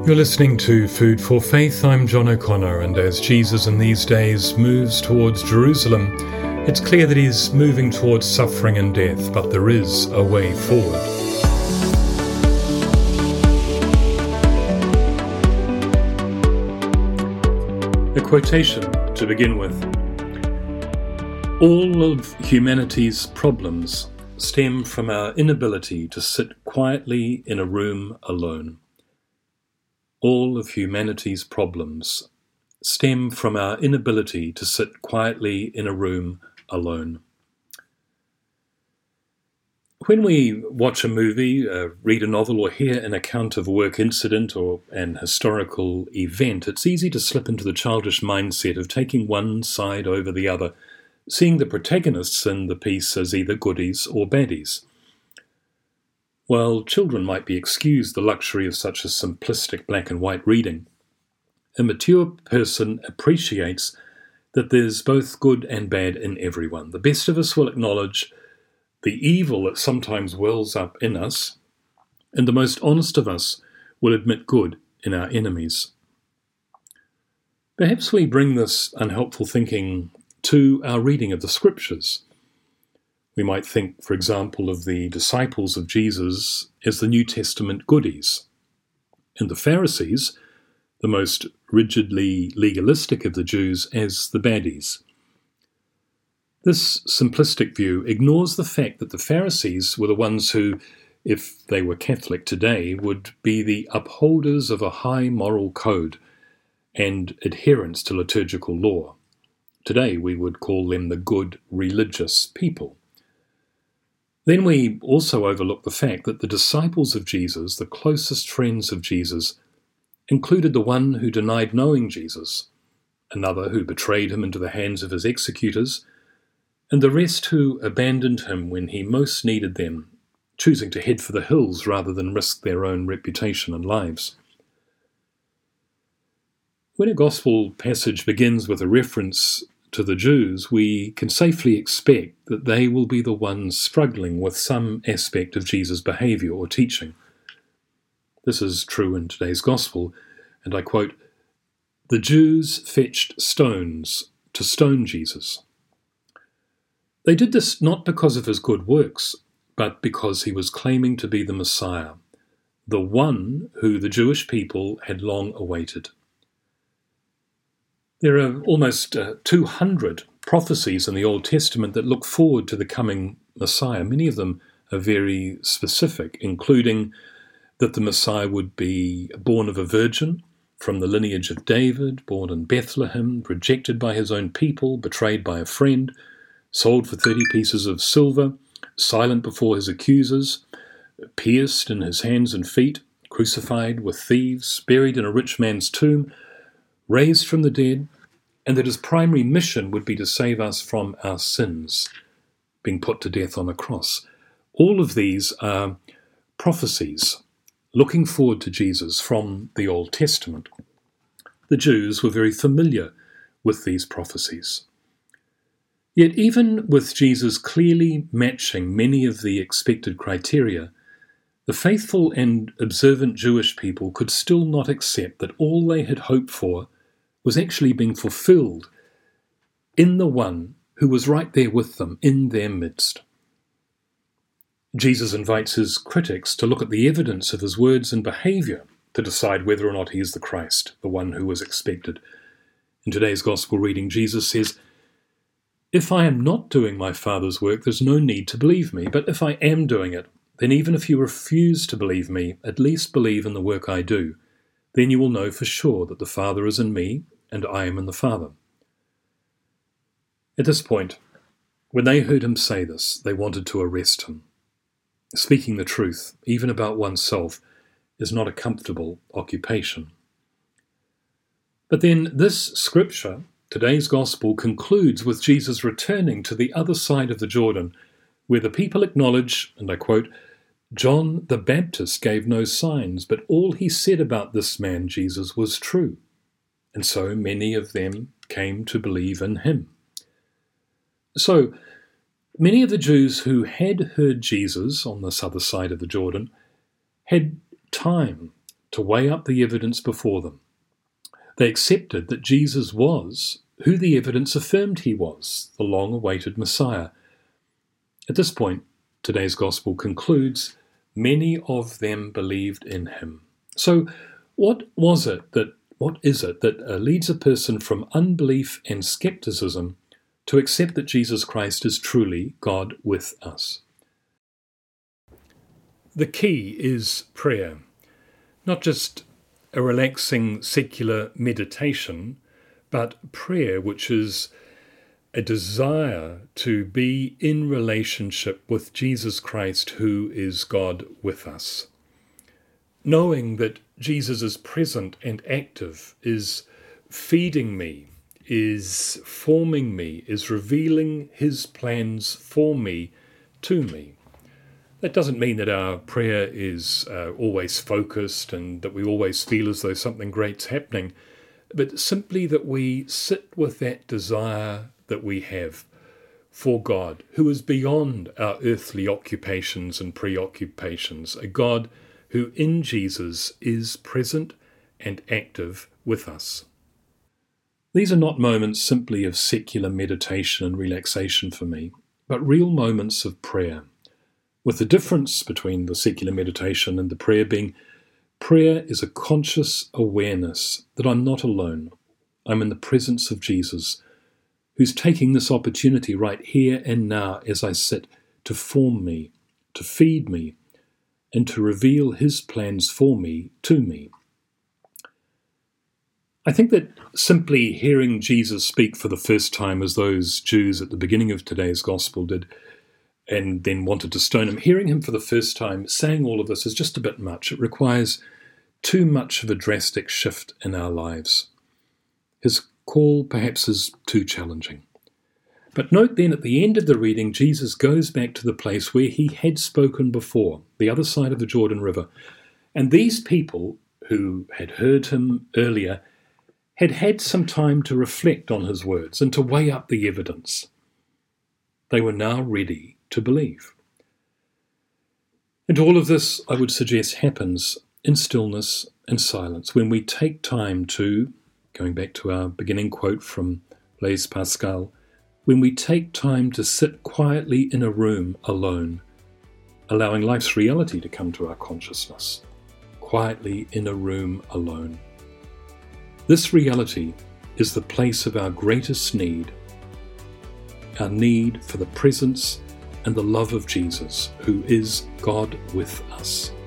You're listening to Food for Faith. I'm John O'Connor, and as Jesus in these days moves towards Jerusalem, it's clear that he's moving towards suffering and death, but there is a way forward. A quotation to begin with. All of humanity's problems stem from our inability to sit quietly in a room alone. All of humanity's problems stem from our inability to sit quietly in a room alone. When we watch a movie, read a novel, or hear an account of a work incident or an historical event, it's easy to slip into the childish mindset of taking one side over the other, seeing the protagonists in the piece as either goodies or baddies. While children might be excused the luxury of such a simplistic black and white reading, a mature person appreciates that there's both good and bad in everyone. The best of us will acknowledge the evil that sometimes wells up in us, and the most honest of us will admit good in our enemies. Perhaps we bring this unhelpful thinking to our reading of the Scriptures. We might think, for example, of the disciples of Jesus as the New Testament goodies, and the Pharisees, the most rigidly legalistic of the Jews, as the baddies. This simplistic view ignores the fact that the Pharisees were the ones who, if they were Catholic today, would be the upholders of a high moral code and adherence to liturgical law. Today we would call them the good religious people. Then we also overlook the fact that the disciples of Jesus, the closest friends of Jesus, included the one who denied knowing Jesus, another who betrayed him into the hands of his executors, and the rest who abandoned him when he most needed them, choosing to head for the hills rather than risk their own reputation and lives. When a gospel passage begins with a reference to the Jews, we can safely expect that they will be the ones struggling with some aspect of Jesus' behaviour or teaching. This is true in today's gospel, and I quote, "The Jews fetched stones to stone Jesus." They did this not because of his good works, but because he was claiming to be the Messiah, the one who the Jewish people had long awaited. There are almost 200 prophecies in the Old Testament that look forward to the coming Messiah. Many of them are very specific, including that the Messiah would be born of a virgin, from the lineage of David, born in Bethlehem, rejected by his own people, betrayed by a friend, sold for 30 pieces of silver, silent before his accusers, pierced in his hands and feet, crucified with thieves, buried in a rich man's tomb, raised from the dead, and that his primary mission would be to save us from our sins, being put to death on a cross. All of these are prophecies looking forward to Jesus from the Old Testament. The Jews were very familiar with these prophecies. Yet even with Jesus clearly matching many of the expected criteria, the faithful and observant Jewish people could still not accept that all they had hoped for was actually being fulfilled in the one who was right there with them, in their midst. Jesus invites his critics to look at the evidence of his words and behaviour to decide whether or not he is the Christ, the one who was expected. In today's Gospel reading, Jesus says, "If I am not doing my Father's work, there's no need to believe me. But if I am doing it, then even if you refuse to believe me, at least believe in the work I do. Then you will know for sure that the Father is in me, and I am in the Father." At this point, when they heard him say this, they wanted to arrest him. Speaking the truth, even about oneself, is not a comfortable occupation. But then this scripture, today's gospel, concludes with Jesus returning to the other side of the Jordan, where the people acknowledge, and I quote, "John the Baptist gave no signs, but all he said about this man Jesus was true. And so many of them came to believe in him." So, many of the Jews who had heard Jesus on this other side of the Jordan had time to weigh up the evidence before them. They accepted that Jesus was who the evidence affirmed he was, the long-awaited Messiah. At this point, today's Gospel concludes, many of them believed in him. So what is it that leads a person from unbelief and skepticism to accept that Jesus Christ is truly God with us? The key is prayer, not just a relaxing secular meditation, but prayer which is a desire to be in relationship with Jesus Christ, who is God with us. Knowing that Jesus is present and active, is feeding me, is forming me, is revealing his plans for me, to me. That doesn't mean that our prayer is always focused and that we always feel as though something great's happening, but simply that we sit with that desire that we have for God, who is beyond our earthly occupations and preoccupations, a God who in Jesus is present and active with us. These are not moments simply of secular meditation and relaxation for me, but real moments of prayer, with the difference between the secular meditation and the prayer being prayer is a conscious awareness that I'm not alone. I'm in the presence of Jesus, who's taking this opportunity right here and now as I sit to form me, to feed me, and to reveal his plans for me, to me. I think that simply hearing Jesus speak for the first time, as those Jews at the beginning of today's Gospel did, and then wanted to stone him, hearing him for the first time saying all of this is just a bit much. It requires too much of a drastic shift in our lives. His call perhaps is too challenging. But note then at the end of the reading, Jesus goes back to the place where he had spoken before, the other side of the Jordan River. And these people who had heard him earlier had had some time to reflect on his words and to weigh up the evidence. They were now ready to believe. And all of this, I would suggest, happens in stillness and silence when we take time to, going back to our beginning quote from Blaise Pascal, when we take time to sit quietly in a room alone, allowing life's reality to come to our consciousness, quietly in a room alone. This reality is the place of our greatest need, our need for the presence and the love of Jesus, who is God with us.